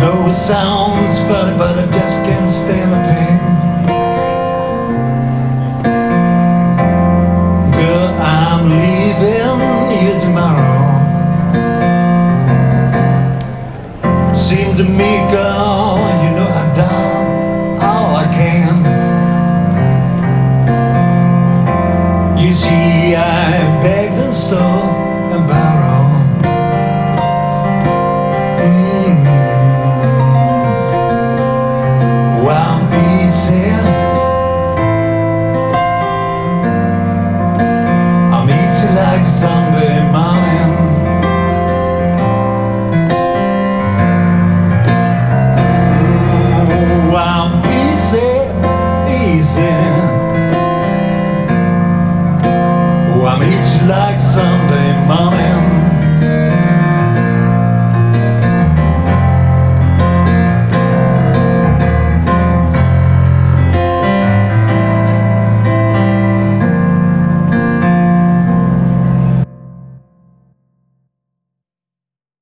know it sounds funny, but I just can't stand the pain. Girl, I'm leaving you tomorrow. Seems to me, girl, you know I've done all I can. You see, I begged and stole and borrowed.